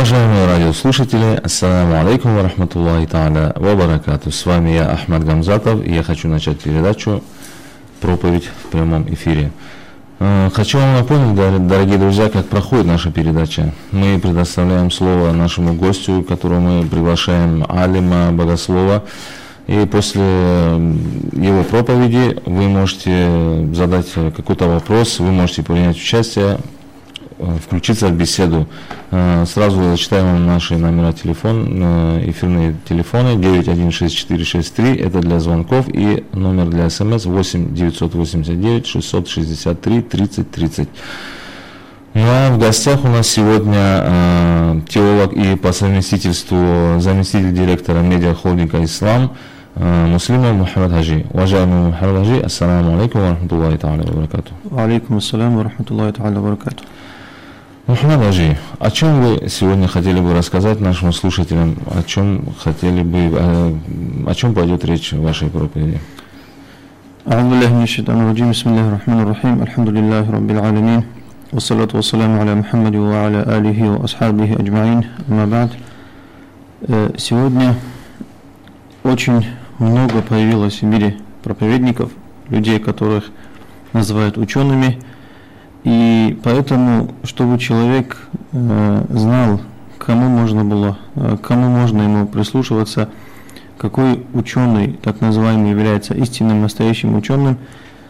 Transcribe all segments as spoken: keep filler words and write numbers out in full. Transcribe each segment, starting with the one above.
Уважаемые радиослушатели, ассаламу алейкум ва рахматуллахи та'аля ва баракату. С вами я, Ахмад Гамзатов, и я хочу начать передачу «Проповедь в прямом эфире». Хочу вам напомнить, дорогие друзья, как проходит наша передача. Мы предоставляем слово нашему гостю, которого мы приглашаем, алима, богослова. И после его проповеди вы можете задать какой-то вопрос, вы можете принять участие, включиться в беседу. Сразу зачитаем вам наши номера телефон, эфирные телефоны девять один шесть четыре шесть три, это для звонков, и номер для смс восемь девятьсот восемьдесят девять шестьсот шестьдесят три тридцать тридцать. Ну а в гостях у нас сегодня э, теолог и по совместительству заместитель директора медиахолдинга «Ислам» э, Муслимов Мухаммад Хаджи. Уважаемый Мухаммад Хаджи, ассаламу алейкум ва рахматуллахи та'аля ва баракату. Алейкум ассалам ва рахматуллахи та'аля ва баракату. Мухаммад Хаджи, о чем вы сегодня хотели бы рассказать нашим слушателям, о чем хотели бы, о, о чем пойдет речь в вашей проповеди? А'удзу биллахи минаш шайтанир раджим, бисмиллахир рахманир рахим, альхамдулиллахи раббил аламин, вассалату вассаламу аля Мухаммади ва аля алихи ва асхабихи аджмаин, амма ба'д. Сегодня очень много появилось в мире проповедников, людей, которых называют учеными. И поэтому, чтобы человек э, знал, кому можно было, э, кому можно ему прислушиваться, какой ученый, так называемый, является истинным, настоящим ученым,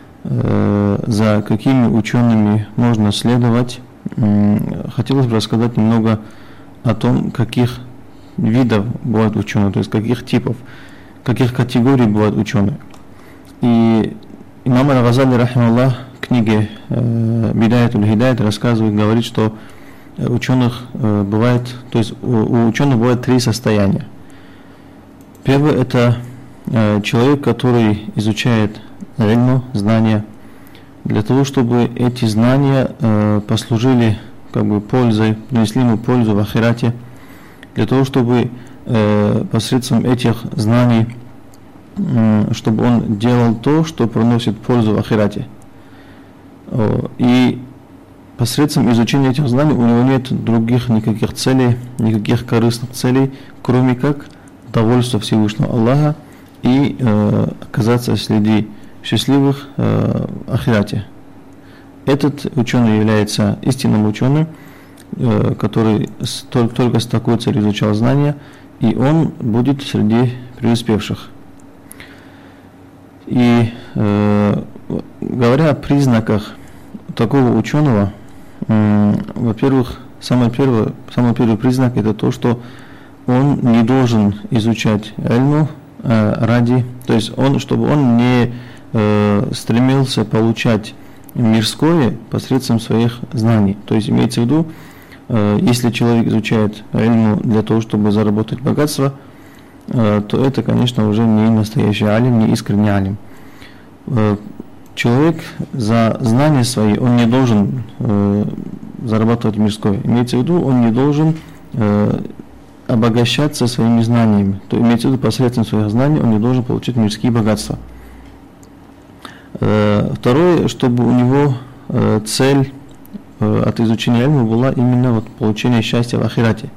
э, за какими учеными можно следовать, э, хотелось бы рассказать немного о том, каких видов бывают ученые, то есть каких типов, каких категорий бывают ученые. И имам Аль-Газали, рахималлах, в книге «Бидаят уль-Хидайят» рассказывает, говорит, что ученых бывает, то есть у ученых бывает три состояния. Первое – это человек, который изучает ильму, знания, для того, чтобы эти знания послужили как бы пользой, принесли ему пользу в ахирате, для того, чтобы посредством этих знаний, чтобы он делал то, что приносит пользу в ахирате. И посредством изучения этих знаний у него нет других никаких целей, никаких корыстных целей, кроме как довольства Всевышнего Аллаха и э, оказаться среди счастливых э, в ахирате. Этот ученый является истинным ученым, э, который с, только, только с такой целью изучал знания, и он будет среди преуспевших. И э, говоря о признаках такого ученого, э, во-первых, самый первый, самый первый признак это то, что он не должен изучать ильму э, ради, то есть он, чтобы он не э, стремился получать мирское посредством своих знаний. То есть имеется в виду, э, если человек изучает ильму для того, чтобы заработать богатство, то это, конечно, уже не настоящий алим, не искренний алим. Человек за знания свои, он не должен э, зарабатывать мирское. Имеется в виду, он не должен э, обогащаться своими знаниями. То имеется в виду, посредством своих знаний он не должен получить мирские богатства. Э, второе, чтобы у него э, цель э, от изучения ильма была именно вот, получение счастья в ахирате.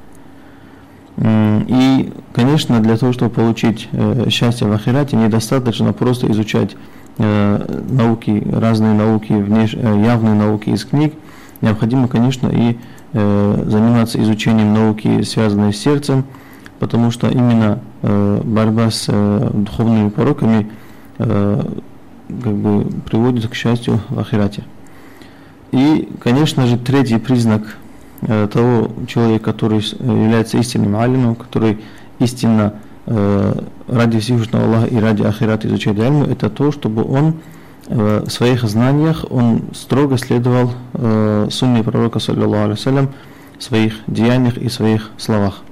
И, конечно, для того, чтобы получить э, счастье в ахирате, недостаточно просто изучать э, науки, разные науки, внеш... явные науки из книг. Необходимо, конечно, и э, заниматься изучением науки, связанной с сердцем, потому что именно э, борьба с э, духовными пороками э, как бы приводит к счастью в ахирате. И, конечно же, третий признак того человека, который является истинным алимом, который истинно э, ради Всевышнего Аллаха и ради ахирата изучает ильму, это то, чтобы он э, в своих знаниях он строго следовал э, сунне пророка, саллаллаху алейхи вассалям, в своих деяниях и своих словах.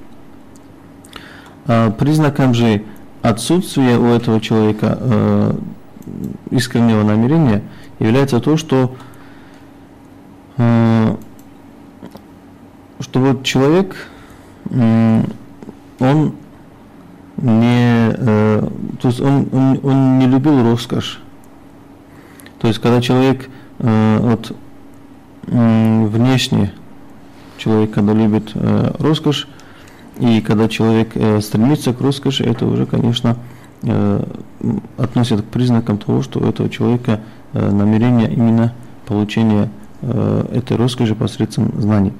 А признаком же отсутствия у этого человека э, искреннего намерения является то, что э, что вот человек, он не, то есть он, он, он не любил роскошь. То есть когда человек вот, внешне Человек, когда любит э, роскошь, и когда человек э, стремится к роскоши, это уже, конечно, э, относится к признакам того, что у этого человека э, намерение именно получения э, этой роскоши посредством знаний.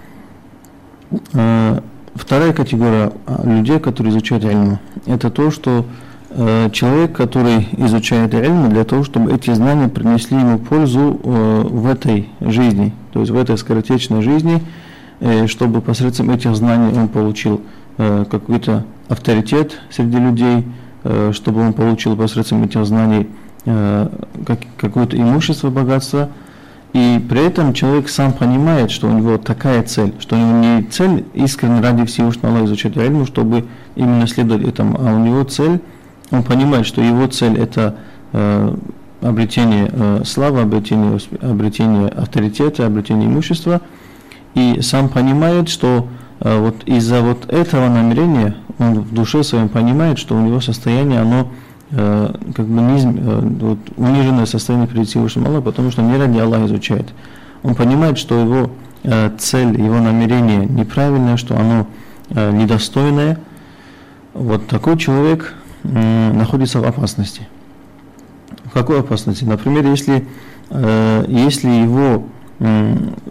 Э, вторая категория людей, которые изучают ильм, это то, что э, человек, который изучает ильм, для того, чтобы эти знания принесли ему пользу э, в этой жизни, то есть в этой скоротечной жизни, чтобы посредством этих знаний он получил э, какой-то авторитет среди людей, э, чтобы он получил посредством этих знаний э, как, какое-то имущество, богатство. И при этом человек сам понимает, что у него такая цель, что у него не цель искренне ради Всевышнего Аллаха изучать ильм, чтобы именно следовать этому, а у него цель, он понимает, что его цель это э, обретение э, славы, обретение, обретение авторитета, обретение имущества. И сам понимает, что э, вот из-за вот этого намерения он в душе своем понимает, что у него состояние, оно э, как бы низ, э, вот, униженное состояние перед Всевышним Аллахом, потому что не ради Аллаха изучает. Он понимает, что его э, цель, его намерение неправильное, что оно э, недостойное. Вот такой человек э, находится в опасности. В какой опасности? Например, если, э, если его э,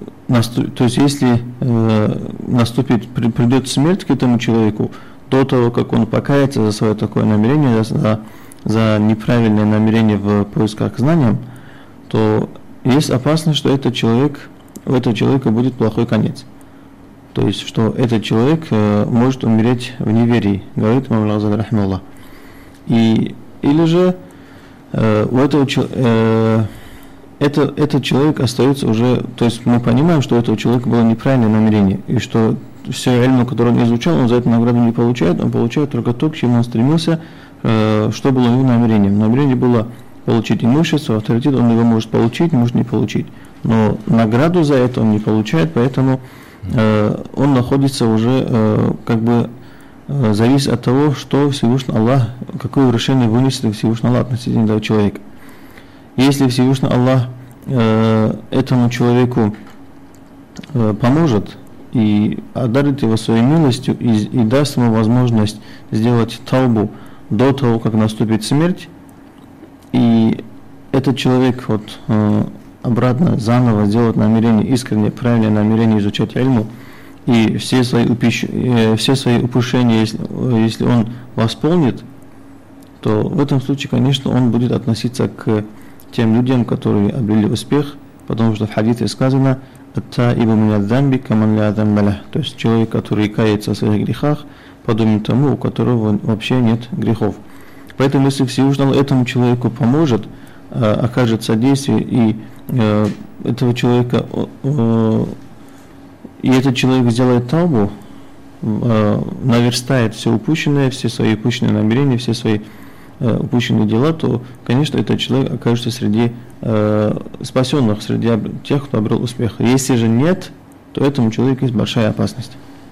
то есть, если э, наступит, при, придет смерть к этому человеку, до того, как он покается за свое такое намерение, за, за неправильное намерение в поисках знаний, то есть опасность, что этот человек, у этого человека будет плохой конец. То есть, что этот человек э, может умереть в неверии, говорит имам Аль-Газали. И или же э, у этого человека Это, этот человек остается уже, то есть мы понимаем, что у этого человека было неправильное намерение, и что все ильм, которое он изучал, он за эту награду не получает, он получает только то, к чему он стремился, э, что было его намерением. Намерение было получить имущество, авторитет, он его может получить, может не получить, но награду за это он не получает, поэтому э, он находится уже, э, как бы, э, зависит от того, что Всевышний Аллах, какое решение вынесет Всевышний Аллах относительно этого человека. Если Всевышний Аллах э, этому человеку э, поможет и одарит его своей милостью и, и даст ему возможность сделать таубу до того, как наступит смерть, и этот человек вот, э, обратно заново сделает намерение, искреннее, правильное намерение изучать ильму, и все свои, упущ... э, все свои упущения, если, если он восполнит, то в этом случае, конечно, он будет относиться к тем людям, которые обрели успех, потому что в хадисе сказано «Ат-таибу мин-ад-дамби каман ла дамба лах», то есть человек, который кается в своих грехах, подобен тому, у которого вообще нет грехов. Поэтому, если Всевышний этому человеку поможет, окажет содействие, и э, этого человека, э, и этот человек сделает таубу, э, наверстает все упущенное, все свои упущенные намерения, все свои упущенные дела, то, конечно, этот человек окажется среди э, спасенных, среди тех, кто обрел успех. Если же нет, то этому человеку есть большая опасность.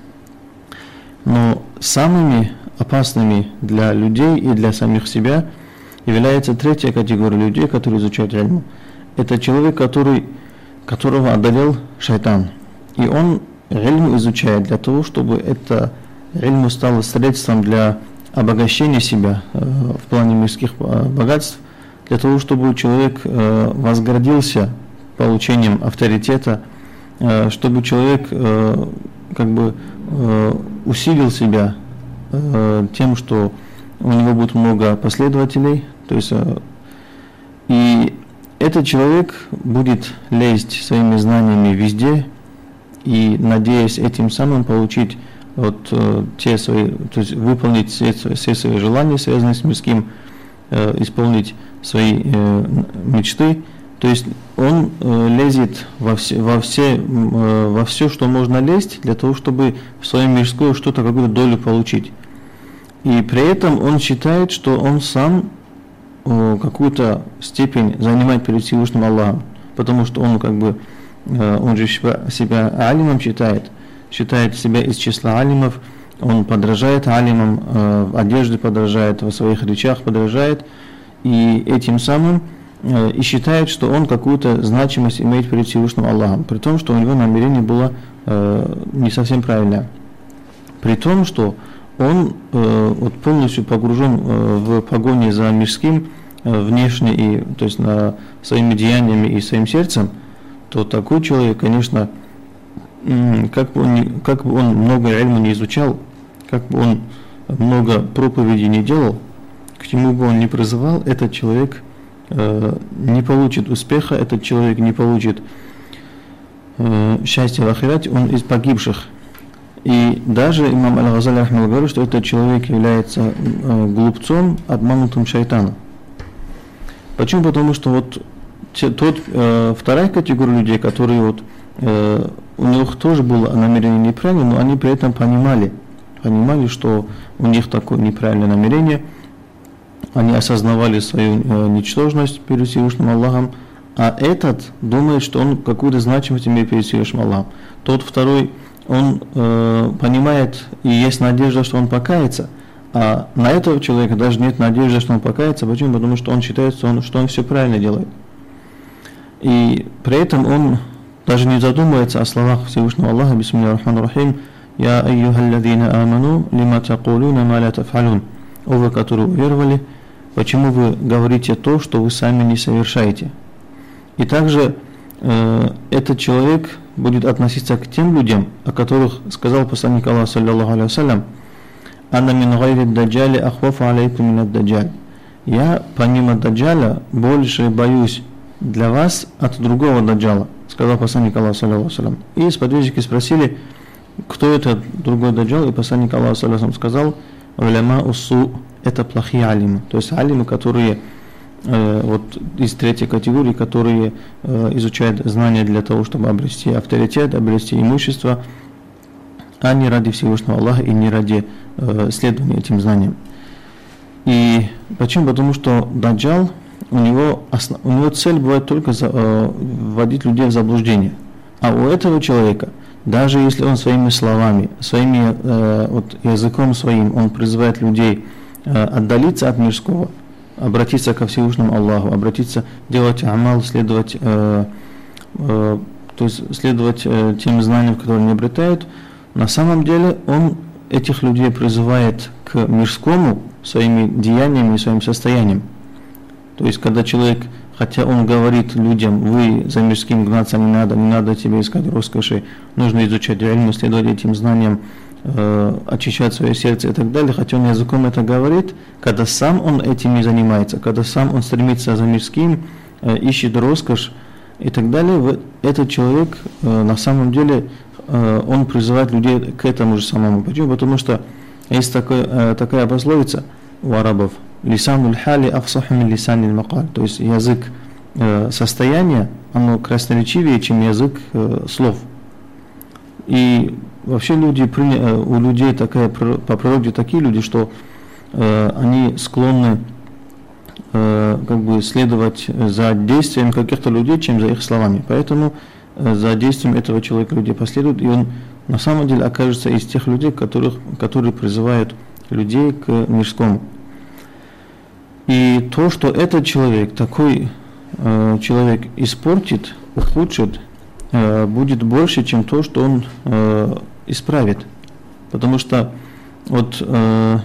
Но самыми опасными для людей и для самих себя является третья категория людей, которые изучают ильм. Это человек, который, которого одолел шайтан. И он ильм изучает для того, чтобы это ильм стало средством для обогащение себя э, в плане мирских э, богатств, для того, чтобы человек э, возгордился получением авторитета, э, чтобы человек э, как бы э, усилил себя э, тем, что у него будет много последователей, то есть э, и этот человек будет лезть своими знаниями везде и, надеясь этим самым получить вот э, те свои, то есть выполнить все, все свои желания, связанные с мирским, э, исполнить свои э, мечты. То есть он э, лезет во все, во все, э, во все, что можно лезть, для того, чтобы в свою мирскую что-то, какую-то долю получить. И при этом он считает, что он сам э, какую-то степень занимает перед Всевышним Аллахом, потому что он как бы, э, он же себя алимом считает, считает себя из числа алимов, он подражает алимам, э, в одежде подражает, в своих речах подражает, и этим самым и считает, что он какую-то значимость имеет перед Всевышним Аллахом, при том, что у него намерение было э, не совсем правильная. При том, что он э, вот полностью погружен э, в погоне за мирским э, внешне, и, то есть на своими деяниями и своим сердцем, то такой человек, конечно, э, как бы он, не, как бы он много ильма не изучал, как бы он много проповедей не делал, к чему бы он ни призывал, этот человек э, не получит успеха, этот человек не получит э, счастья в ахирате, он из погибших. И даже имам Аль-Газали рахмаллаху говорит, что этот человек является э, глупцом, обманутым шайтаном. Почему? Потому что вот те, тот, э, вторая категория людей, которые вот, э, у них тоже было намерение неправильное, но они при этом понимали, понимали, что у них такое неправильное намерение, они осознавали свою э, ничтожность перед Всевышним Аллахом, а этот думает, что он какую-то значимость имеет перед Всевышним Аллахом. Тот второй, он э, понимает, и есть надежда, что он покается, а на этого человека даже нет надежды, что он покается. Почему? Потому что он считает, что он, что он все правильно делает. И при этом он даже не задумывается о словах Всевышнего Аллаха, бисмиллахи рахмани рахим, «Я айюхалладина аману, лима такулуна ма ла тафалун». О вы, которые уверовали, почему вы говорите то, что вы сами не совершаете? И также э, этот человек будет относиться к тем людям, о которых сказал посланник Аллаха, саллаллаху алейхи вассалям, «Анна мин гайри даджали ахвафу алейкум мин ад-даджаль». Я, помимо даджаля, больше боюсь для вас от другого даджала, сказал посланник Аллаха, саллаллаху алейхи вассалям. И сподвижники спросили, кто это другой даджал, и посланник Аллаха, саллаллаху алейхи вассалям, сказал, «Уляма усу» – это плохие алимы, то есть алимы, которые э, вот из третьей категории, которые э, изучают знания для того, чтобы обрести авторитет, обрести имущество, а не ради Всевышнего Аллаха и не ради э, следования этим знаниям. И почему? Потому что даджал, у него, основ, у него цель бывает только за, э, вводить людей в заблуждение, а у этого человека, даже если он своими словами, своими э, вот, языком своим, он призывает людей э, отдалиться от мирского, обратиться ко Всевышнему Аллаху, обратиться, делать амал, следовать, э, э, то есть следовать э, тем знаниям, которые они обретают, на самом деле он этих людей призывает к мирскому своими деяниями и своим состоянием. То есть, когда человек, хотя он говорит людям, вы за мирским гнаться не надо, не надо тебе искать роскоши, нужно изучать ильм, следовать этим знаниям, э, очищать свое сердце и так далее, хотя он языком это говорит, когда сам он этим не занимается, когда сам он стремится за мирским, э, ищет роскошь и так далее, в, этот человек э, на самом деле э, он призывает людей к этому же самому. Почему? Потому что есть такой, э, такая пословица у арабов, «Лисануль хали афсаху мин лисанил макаль», то есть язык э, состояния, оно красноречивее, чем язык э, слов. И вообще люди, э, у людей такая, по природе такие люди, что э, они склонны э, как бы следовать за действием каких-то людей, чем за их словами. Поэтому э, за действием этого человека люди последуют, и он на самом деле окажется из тех людей, которых, которые призывают людей к мирскому. И то, что этот человек, такой э, человек испортит, ухудшит, э, будет больше, чем то, что он э, исправит. Потому что вот, э,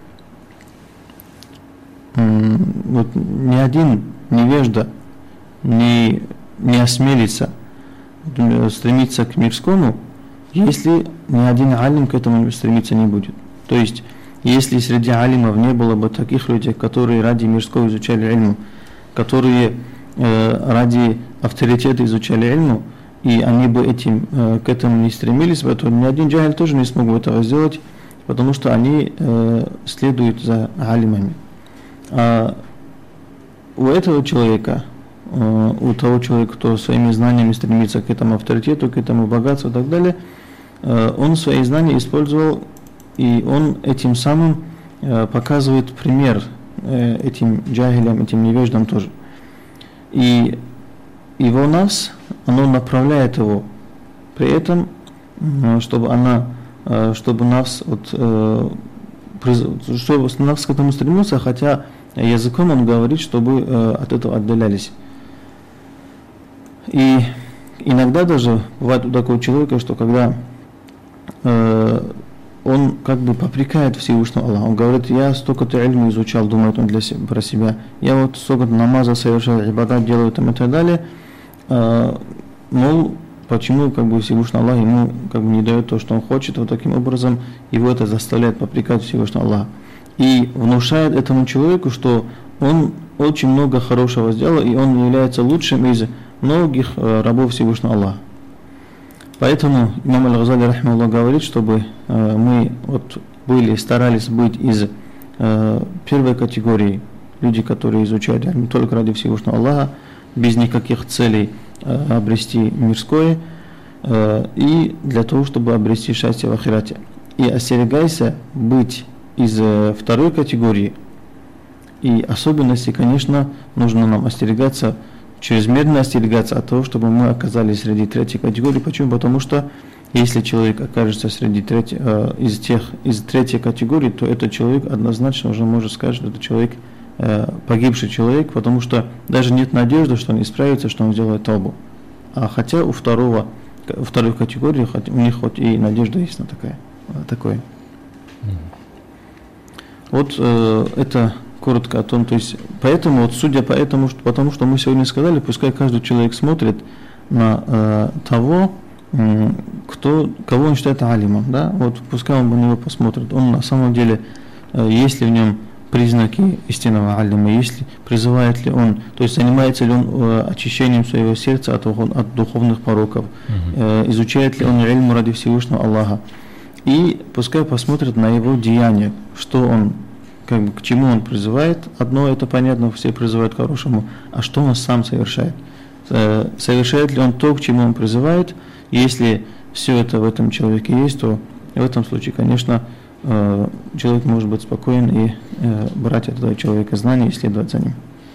э, вот ни один невежда не, не осмелится стремиться к мирскому, если ни один алим к этому стремиться не будет. То есть, если среди алимов не было бы таких людей, которые ради мирского изучали ильму, которые э, ради авторитета изучали ильму, и они бы этим, э, к этому не стремились, то ни один джахиль тоже не смог бы этого сделать, потому что они э, следуют за алимами. А у этого человека, э, у того человека, кто своими знаниями стремится к этому авторитету, к этому богатству и так далее, э, он свои знания использовал, и он этим самым э, показывает пример э, этим джахилям, этим невеждам тоже. И его нас, оно направляет его. При этом, э, чтобы она, э, чтобы нас, вот, э, приз, чтобы нас к этому стремился, хотя языком он говорит, чтобы э, от этого отдалялись. И иногда даже бывает у такого человека, что когда э, он как бы попрекает Всевышнего Аллаха, он говорит, я столько-то ильма изучал, думает он для себя, про себя, я вот столько-то намаза совершал, ибадат делаю там и так далее, э, мол, почему как бы Всевышний Аллах ему как бы не дает то, что он хочет, вот таким образом его это заставляет попрекать Всевышнего Аллаха. И внушает этому человеку, что он очень много хорошего сделал, и он является лучшим из многих э, рабов Всевышнего Аллаха. Поэтому имам Аль-Газали рахимахуллах говорит, чтобы э, мы вот были, старались быть из э, первой категории, люди, которые изучают ильм только ради Всевышнего Аллаха, без никаких целей э, обрести мирское, э, и для того, чтобы обрести счастье в ахирате. И остерегайся быть из э, второй категории. И особенности, конечно, нужно нам остерегаться, чрезмерно остерегаться от того, чтобы мы оказались среди третьей категории. Почему? Потому что если человек окажется среди третьей, э, из тех из третьей категории, то этот человек однозначно уже может сказать, что это человек э, погибший человек, потому что даже нет надежды, что он исправится, что он сделает таубу. А хотя у второго у второй категории хоть, у них хоть и надежда есть на такая, такое. Вот э, это коротко о том, то есть, поэтому, вот судя по этому, что, потому что мы сегодня сказали, пускай каждый человек смотрит на э, того, э, кто, кого он считает алимом, да, вот пускай он на него посмотрит, он на самом деле, э, есть ли в нем признаки истинного алима, если призывает ли он, то есть занимается ли он э, очищением своего сердца от, от духовных пороков, э, изучает ли он ильм ради Всевышнего Аллаха, и пускай посмотрит на его деяния, что он, как бы, к чему он призывает. Одно это понятно, все призывают к хорошему, а что он сам совершает? Э, совершает ли он то, к чему он призывает? Если все это в этом человеке есть, то в этом случае, конечно, э, человек может быть спокоен и э, брать от этого человека знания и следовать за ним.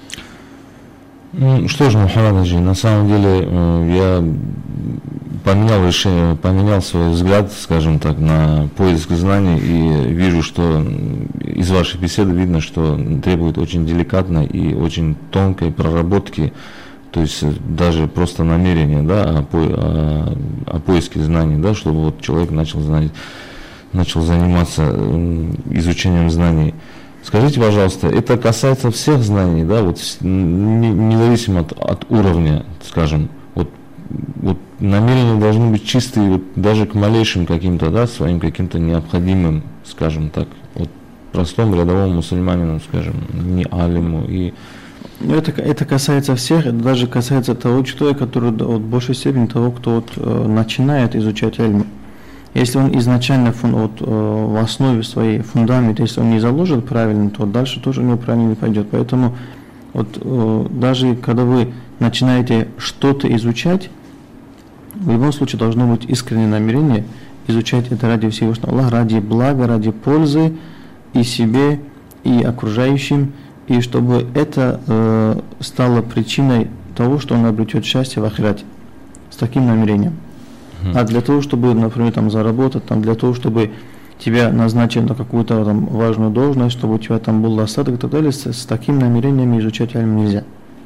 Ну, что ж, Мухаммад Аджи, на самом деле э, я поменял решение, поменял свой взгляд, скажем так, на поиск знаний, и вижу, что из вашей беседы видно, что требует очень деликатной и очень тонкой проработки, то есть даже просто намерения, да, о, о, о поиске знаний, да, чтобы вот человек начал знать, начал заниматься изучением знаний. Скажите, пожалуйста, это касается всех знаний, да, вот независимо от, от уровня, скажем, вот, вот намерения должны быть чистые, вот, даже к малейшим каким-то, да, своим каким-то необходимым, скажем так, вот простому рядовому мусульманину, скажем, не алиму. И это, это касается всех, это даже касается того человека, который вот, в большей степени того, кто вот, э, начинает изучать ильм. Если он изначально вот, в основе своей фундамент, если он не заложит правильно, то дальше тоже у него правильно не пойдет. Поэтому вот, даже когда вы начинаете что-то изучать, в любом случае должно быть искреннее намерение изучать это ради Всевышнего Аллаха, ради блага, ради пользы и себе, и окружающим, и чтобы это э, стало причиной того, что он обретет счастье в ахирате. С таким намерением. А для того, чтобы, например, там, заработать, там, для того, чтобы тебя назначили на какую-то там, важную должность, чтобы у тебя там был достаток и так далее, с, с таким намерением изучать ильм нельзя.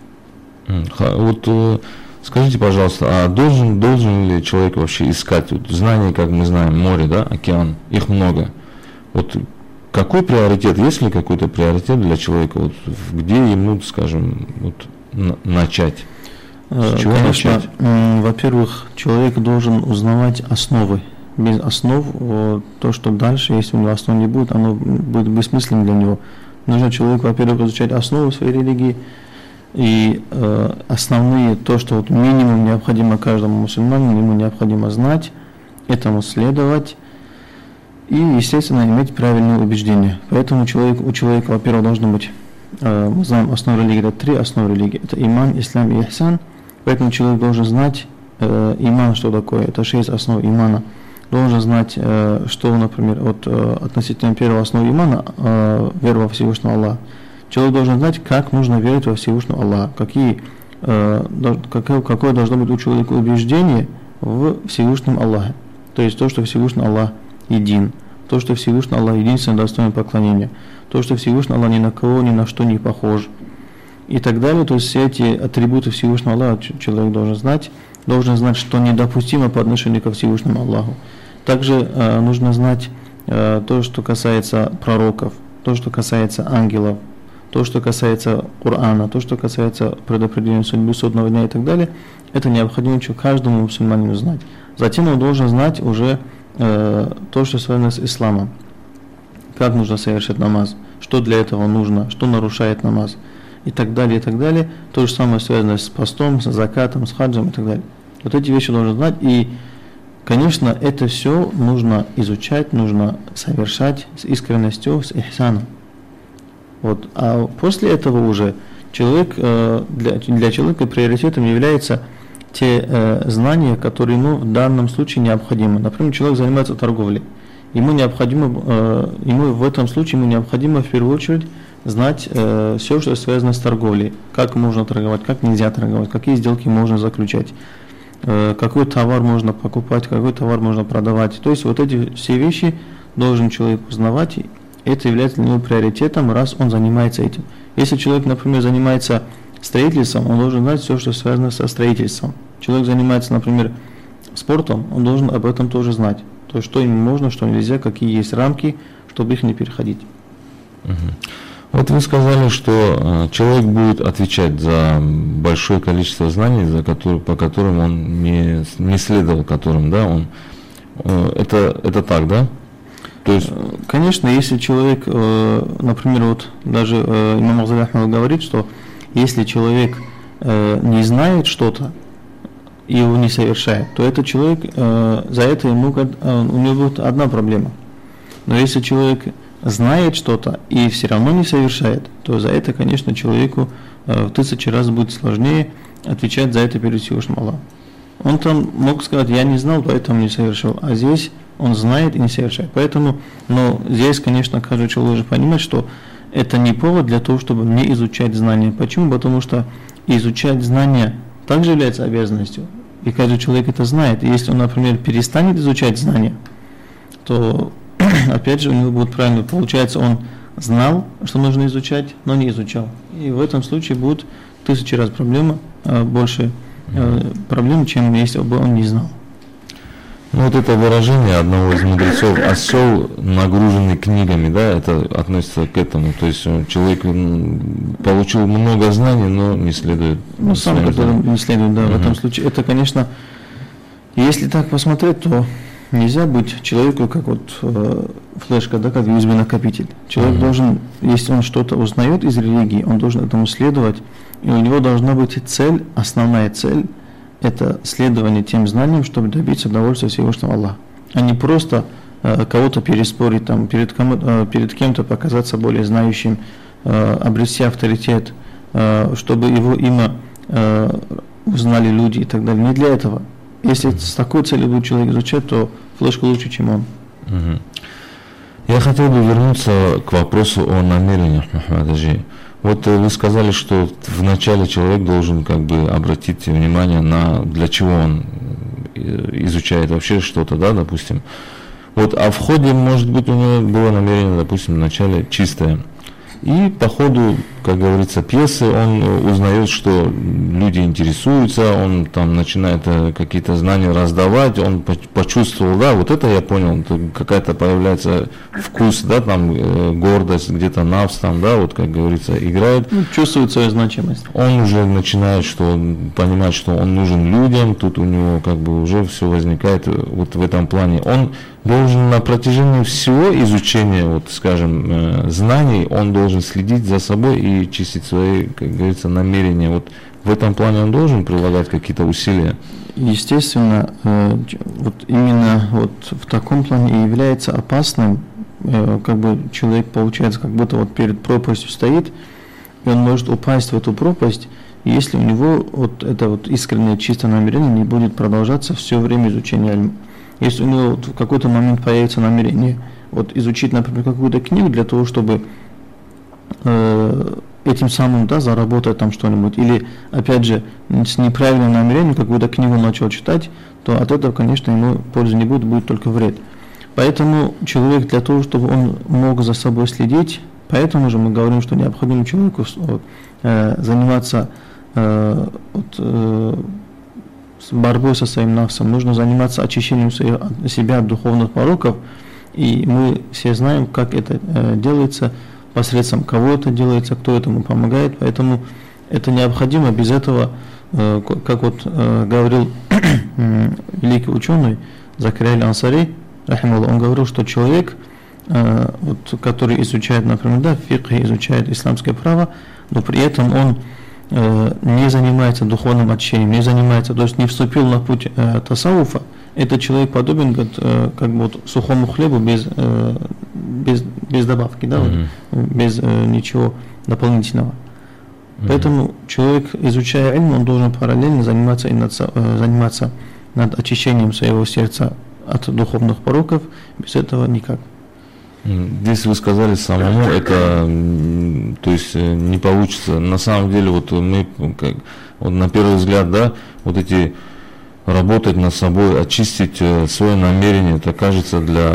Вот скажите, пожалуйста, а должен, должен ли человек вообще искать вот, знания, как мы знаем, море, да, океан, их много. Вот какой приоритет, есть ли какой-то приоритет для человека, вот, где ему, скажем, вот, на, начать? С чего Конечно, начать? Во-первых, человек должен узнавать основы. Без основ, то, что дальше, если у него основ не будет, оно будет бессмысленным для него. Нужно человеку, во-первых, изучать основы своей религии и э, основные, то, что вот минимум необходимо каждому мусульманину, ему необходимо знать, этому следовать и, естественно, иметь правильные убеждения. Поэтому человек, у человека, во-первых, должно быть, э, мы знаем, основы религии, это три основы религии, это иман, ислам и ихсан. Поэтому человек должен знать э, иман, что такое, это шесть основ имана. Должен знать, э, что, например, от, э, относительно первой основы имана, э, вера во Всевышнего Аллаха. Человек должен знать, как нужно верить во Всевышнего Аллаха, какие, э, какое, какое должно быть у человека убеждение в Всевышнем Аллахе. То есть то, что Всевышний Аллах един, то, что Всевышний Аллах единственный достойный поклонения, то, что Всевышний Аллах ни на кого, ни на что не похож. И так далее, то есть все эти атрибуты Всевышнего Аллаха человек должен знать. должен знать, что недопустимо по отношению ко Всевышнему Аллаху. Также э, нужно знать э, то, что касается пророков, то, что касается ангелов, то, что касается Корана, то, что касается предопределения судьбы судного дня и так далее. Это необходимо каждому мусульманину знать. Затем он должен знать уже э, то, что связано с исламом. Как нужно совершать намаз, что для этого нужно, что нарушает намаз и так далее, и так далее. То же самое связано с постом, с закатом, с хаджем и так далее. Вот эти вещи должен знать. И, конечно, это все нужно изучать, нужно совершать с искренностью, с ихсаном. Вот. А после этого уже человек, э, для, для человека приоритетом является те э, знания, которые ему в данном случае необходимы. Например, человек занимается торговлей. Ему необходимо, э, ему в этом случае ему необходимо в первую очередь знать э, все, что связано с торговлей. Как можно торговать, как нельзя торговать, какие сделки можно заключать, э, какой товар можно покупать, какой товар можно продавать. То есть вот эти все вещи должен человек узнавать. Это является для него приоритетом, раз он занимается этим. Если человек, например, занимается строительством, он должен знать все, что связано со строительством. Человек занимается, например, спортом, он должен об этом тоже знать. То есть, что ему можно, что нельзя, какие есть рамки, чтобы их не переходить. Угу. Вот вы сказали, что э, человек будет отвечать за большое количество знаний, за которые, по которым он не, не следовал, которым, да, он. Э, это, это так, да? То есть... Конечно, если человек, э, например, вот даже э, имам Газали Ахмад говорит, что если человек э, не знает что-то и его не совершает, то этот человек, э, за это ему, э, у него будет одна проблема. Но если человек знает что-то и все равно не совершает, то за это, конечно, человеку э, в тысячи раз будет сложнее отвечать за это перед Всевышним Аллахом. Он там мог сказать: я не знал, поэтому не совершил. А здесь он знает и не совершает. Поэтому, но здесь, конечно, каждый человек должен понимать, что это не повод для того, чтобы не изучать знания. Почему? Потому что изучать знания также является обязанностью. И каждый человек это знает. И если он, например, перестанет изучать знания, то, опять же, у него будет правильно. Получается, он знал, что нужно изучать, но не изучал. И в этом случае будет тысячи раз проблема, больше проблем, чем если бы он не знал. Ну, вот это выражение одного из мудрецов: осел, нагруженный книгами, да, это относится к этому. То есть человек получил много знаний, но не следует. Ну, сам не следует, да, угу. В этом случае. Это, конечно, если так посмотреть, то нельзя быть человеку как вот э, флешка, да, как ю эс би-накопитель. Человек угу. должен, если он что-то узнает из религии, он должен этому следовать, и у него должна быть цель, основная цель. Это следование тем знаниям, чтобы добиться удовольствия Всевышнего Аллаха, а не просто э, кого-то переспорить, там, перед, кому, э, перед кем-то показаться более знающим, э, обрести авторитет, э, чтобы его имя э, узнали люди и так далее. Не для этого. Если с такой целью будет человек изучать, то флешка лучше, чем он. Угу. Я хотел бы вернуться к вопросу о намерениях, Мухаммад Аджи. Вот вы сказали, что вначале человек должен как бы обратить внимание на для чего он изучает вообще что-то, да, допустим. Вот, а в ходе, может быть, у него было намерение, допустим, вначале чистое. И по ходу, как говорится, пьесы, он узнает, что люди интересуются, он там начинает какие-то знания раздавать, он почувствовал, да, вот это я понял, какая-то появляется вкус, да, там гордость, где-то навс, там, да, вот как говорится, играет. Ну, чувствует свою значимость. Он уже начинает, что он понимает, что он нужен людям, тут у него как бы уже все возникает вот в этом плане. Он должен на протяжении всего изучения, вот, скажем, знаний, он должен следить за собой и чистить свои, как говорится, намерения. Вот в этом плане он должен прилагать какие-то усилия. Естественно, вот именно вот в таком плане и является опасным, как бы человек, получается, как будто вот перед пропастью стоит, и он может упасть в эту пропасть, если у него вот это вот искреннее чистое намерение не будет продолжаться все время изучения альма. Если у него вот в какой-то момент появится намерение вот изучить, например, какую-то книгу для того, чтобы э, этим самым, да, заработать там что-нибудь, или, опять же, с неправильным намерением какую-то книгу начал читать, то от этого, конечно, ему пользы не будет, будет только вред. Поэтому человек для того, чтобы он мог за собой следить, поэтому же мы говорим, что необходимо человеку э, заниматься э, вот, э, с борьбой со своим нафсом, нужно заниматься очищением своего, себя от духовных пороков. И мы все знаем, как это э, делается, посредством кого это делается, кто этому помогает. Поэтому это необходимо. Без этого, э, как вот э, говорил э, великий ученый Закария аль-Ансари, рахималлах, он говорил, что человек, э, вот, который изучает, например, да, фикх, изучает исламское право, но при этом он э, не занимается духовным очищением, не занимается, то есть не вступил на путь э, тасауфа, этот человек подобен как, э, как бы вот, сухому хлебу без, э, без, без добавки, да, mm-hmm. вот, без э, ничего дополнительного. Mm-hmm. Поэтому человек, изучая ильм, он должен параллельно заниматься, и над, э, заниматься над очищением своего сердца от духовных пороков, без этого никак. Здесь вы сказали самому, это, то есть не получится. На самом деле, вот мы, как, вот на первый взгляд, да, вот эти работать над собой, очистить свое намерение, это кажется для,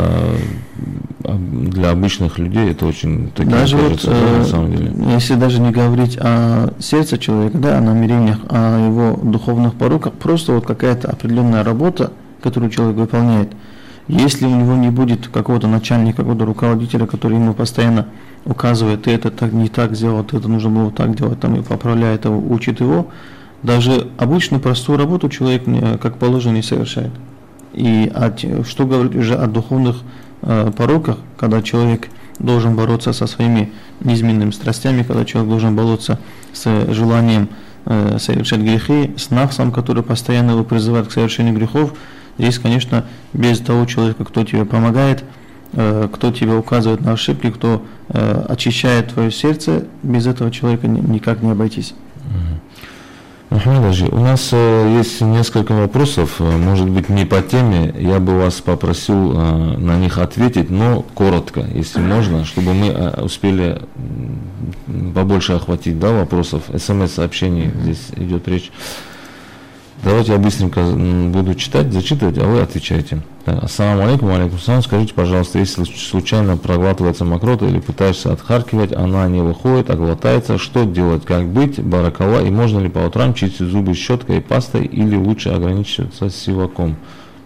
для обычных людей, это очень таки даже кажется, вот, да, э, на самом деле. Если даже не говорить о сердце человека, да, о намерениях, о его духовных пороках, просто вот какая-то определенная работа, которую человек выполняет. Если у него не будет какого-то начальника, какого-то руководителя, который ему постоянно указывает, ты это так, не так сделал, ты это нужно было так делать, там, и поправляет его, учит его, даже обычную простую работу человек, как положено, не совершает. И от, что говорить уже о духовных э, пороках, когда человек должен бороться со своими низменными страстями, когда человек должен бороться с желанием э, совершать грехи, с нафсом, который постоянно его призывает к совершению грехов. Здесь, конечно, без того человека, кто тебе помогает, э, кто тебе указывает на ошибки, кто э, очищает твое сердце, без этого человека ни, никак не обойтись. Мухаммад, у нас э, есть несколько вопросов, может быть, не по теме, я бы вас попросил э, на них ответить, но коротко, если можно, чтобы мы э, успели побольше охватить, да, вопросов, смс-сообщений, здесь идет речь. Давайте я быстренько буду читать, зачитывать, а вы отвечаете. Ассаламу алейкум, алейкум салам. Скажите, пожалуйста, если случайно проглатывается мокрота или пытаешься отхаркивать, она не выходит, а глотается, что делать, как быть, баракалла, и можно ли по утрам чистить зубы щеткой и пастой, или лучше ограничиваться сиваком?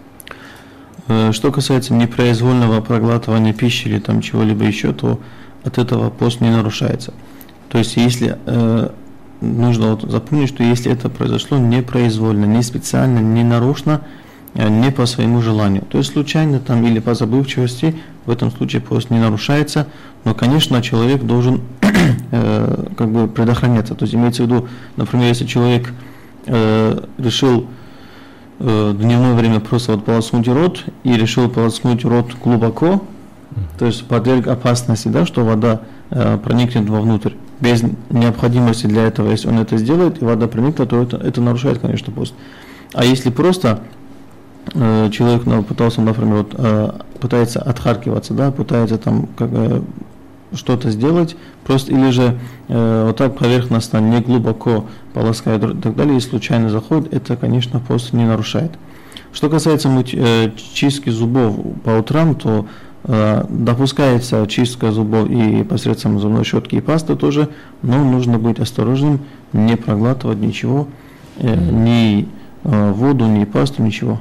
Что касается непроизвольного проглатывания пищи или там чего-либо еще, то от этого пост не нарушается. То есть, если э, нужно вот запомнить, что если это произошло непроизвольно, не специально, не нарочно, не по своему желанию, то есть случайно там или по забывчивости, в этом случае пост не нарушается, но, конечно, человек должен э, как бы предохраняться. То есть имеется в виду, например, если человек э, решил э, в дневное время просто вот полоснуть рот и решил полоснуть рот глубоко, то есть подверг опасности, да, что вода э, проникнет вовнутрь. Без необходимости для этого, если он это сделает, и вода проникла, то это, это нарушает, конечно, пост. А если просто э, человек ну, пытался, например, вот, э, пытается отхаркиваться, да, пытается там как, э, что-то сделать, просто или же э, вот так поверхностно, не глубоко полоскает и так далее, и случайно заходит, это, конечно, пост не нарушает. Что касается мыть, э, чистки зубов по утрам, то допускается чистка зубов и посредством зубной щетки и пасты тоже, но нужно быть осторожным, не проглатывать ничего, mm-hmm. ни воду, ни пасту, ничего.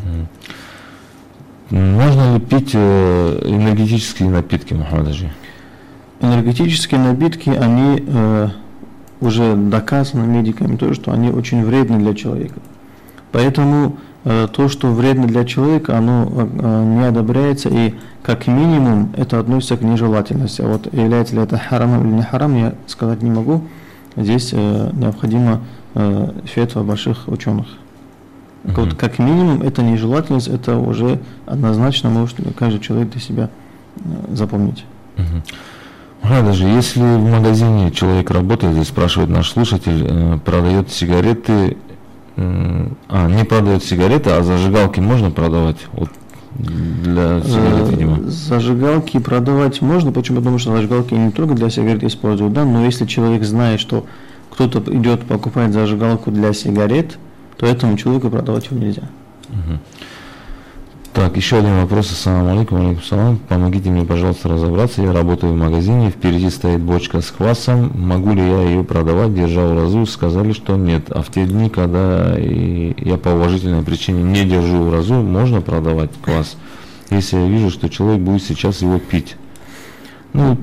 Mm-hmm. Можно ли пить энергетические напитки, Мухаммад? Энергетические напитки, они э, уже доказаны медиками, то, что они очень вредны для человека. Поэтому э, то, что вредно для человека, оно э, не одобряется, и как минимум это относится к нежелательности. А вот является ли это харамом или не харам, я сказать не могу. Здесь э, необходимо э, фетва больших ученых. Uh-huh. Вот, как минимум это нежелательность, это уже однозначно может каждый человек для себя э, запомнить. Uh-huh. Даже если в магазине человек работает, здесь спрашивает наш слушатель, э, продает сигареты, э, а не продает сигареты, а зажигалки можно продавать? Вот. Для сигарет, видимо. Зажигалки продавать можно, почему? Потому что зажигалки не только для сигарет используют, да, но если человек знает, что кто-то идет покупать зажигалку для сигарет, то этому человеку продавать его нельзя. Угу. Так, еще один вопрос. Ассаламу алейкум, алейкум салам. Помогите мне, пожалуйста, разобраться. Я работаю в магазине, впереди стоит бочка с квасом. Могу ли я ее продавать, держа в разу? Сказали, что нет. А в те дни, когда я по уважительной причине не держу в разу, можно продавать квас, если я вижу, что человек будет сейчас его пить? Ну,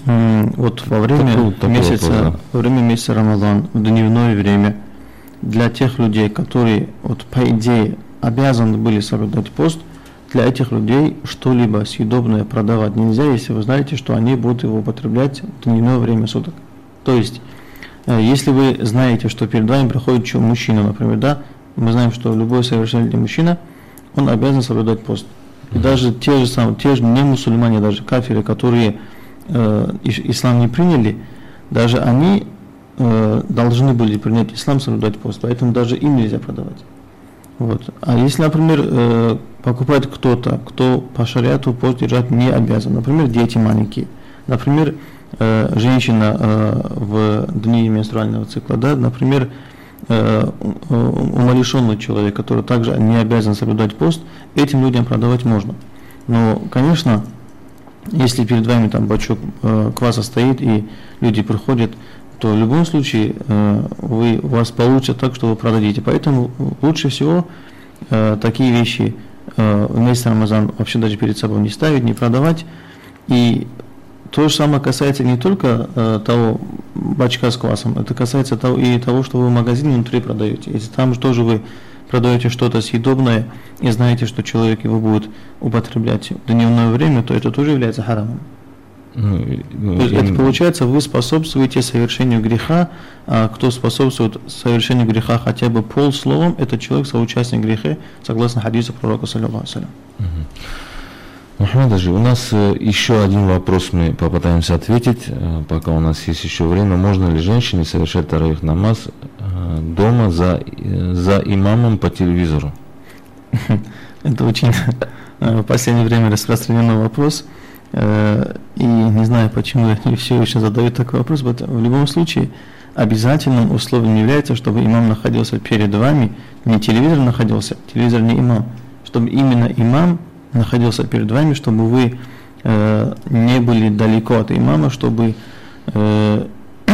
вот во время, такой, такой месяца, вопрос, да. во время месяца Рамадан, в дневное время, для тех людей, которые, вот, по идее, обязаны были соблюдать пост, для этих людей что-либо съедобное продавать нельзя, если вы знаете, что они будут его употреблять в дневное время суток. То есть, если вы знаете, что перед вами проходит мужчина, например, да, мы знаем, что любой совершеннолетний мужчина, он обязан соблюдать пост. И даже те же самые, те же не мусульмане, даже кафиры, которые э, ислам не приняли, даже они э, должны были принять ислам, соблюдать пост, поэтому даже им нельзя продавать. Вот. А если, например, э, покупает кто-то, кто по шариату пост держать не обязан, например, дети маленькие, например, э, женщина э, в дни менструального цикла, да, например, э, умалишенный человек, который также не обязан соблюдать пост, этим людям продавать можно. Но, конечно, если перед вами там бачок э, кваса стоит и люди приходят, то в любом случае э, вы, у вас получится так, что вы продадите. Поэтому лучше всего э, такие вещи э, в месяц Рамазан вообще даже перед собой не ставить, не продавать. И то же самое касается не только э, того бачка с квасом, это касается того, и того, что вы в магазине внутри продаете. Если там тоже вы продаете что-то съедобное и знаете, что человек его будет употреблять в дневное время, то это тоже является харамом. Ну, ну, то есть это получается, вы способствуете совершению греха, а кто способствует совершению греха хотя бы полсловом, это человек соучастник греха, согласно хадису пророка саллаллаху алейхи ва саллям. Мухаммад Хаджи, у нас еще один вопрос мы попытаемся ответить, пока у нас есть еще время. Можно ли женщине совершать таравих намаз дома за, за имамом по телевизору? Это очень в последнее время распространенный вопрос. И не знаю, почему все еще задают такой вопрос. В любом случае, обязательным условием является, чтобы имам находился перед вами, не телевизор находился, телевизор не имам, чтобы именно имам находился перед вами, чтобы вы э, не были далеко от имама, чтобы, э,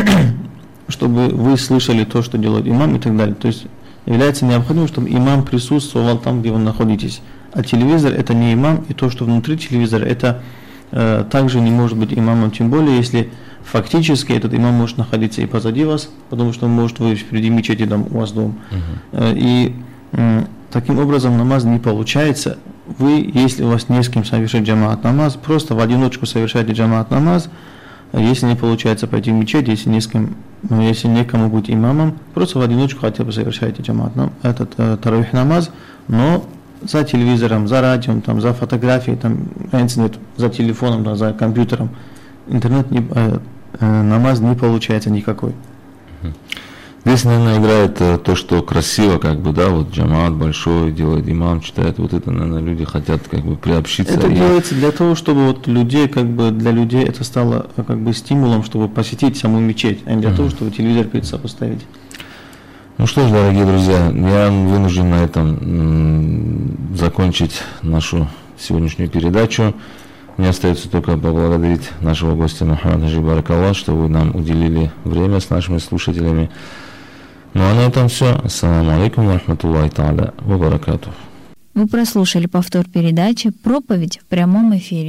чтобы вы слышали то, что делает имам и так далее. То есть является необходимым, чтобы имам присутствовал там, где вы находитесь. А телевизор это не имам, и то, что внутри телевизора, это э, также не может быть имамом, тем более, если фактически этот имам может находиться и позади вас, потому что может вы впереди мечети, там у вас дом. Uh-huh. И э, таким образом намаз не получается. Вы, если у вас не с кем совершать джамаат намаз, просто в одиночку совершайте джамаат намаз. Если не получается пойти в мечеть, если не с кем, если некому быть имамом, просто в одиночку хотя бы совершайте джамаат намаз, этот э, таравих намаз, но за телевизором, за радио, там, за фотографией, там, нет, за телефоном, да, за компьютером, интернет не, э, э, намаз не получается никакой. Здесь, наверное, играет э, то, что красиво, как бы, да, вот джамаат большой делает, имам читает, вот это, наверное, люди хотят как бы приобщиться. Это и... делается для того, чтобы вот людей, как бы, для людей это стало как бы стимулом, чтобы посетить саму мечеть, а не для uh-huh. того, чтобы телевизор перед собой поставить. Ну что ж, дорогие друзья, я вынужден на этом м- закончить нашу сегодняшнюю передачу. Мне остается только поблагодарить нашего гостя Мухаммада Хаджи Баракаллах, что вы нам уделили время с нашими слушателями. Ну а на этом все. Ассаламу алейкум ва рахматуллахи та'аля ва баракатух. Вы прослушали повтор передачи «Проповедь в прямом эфире».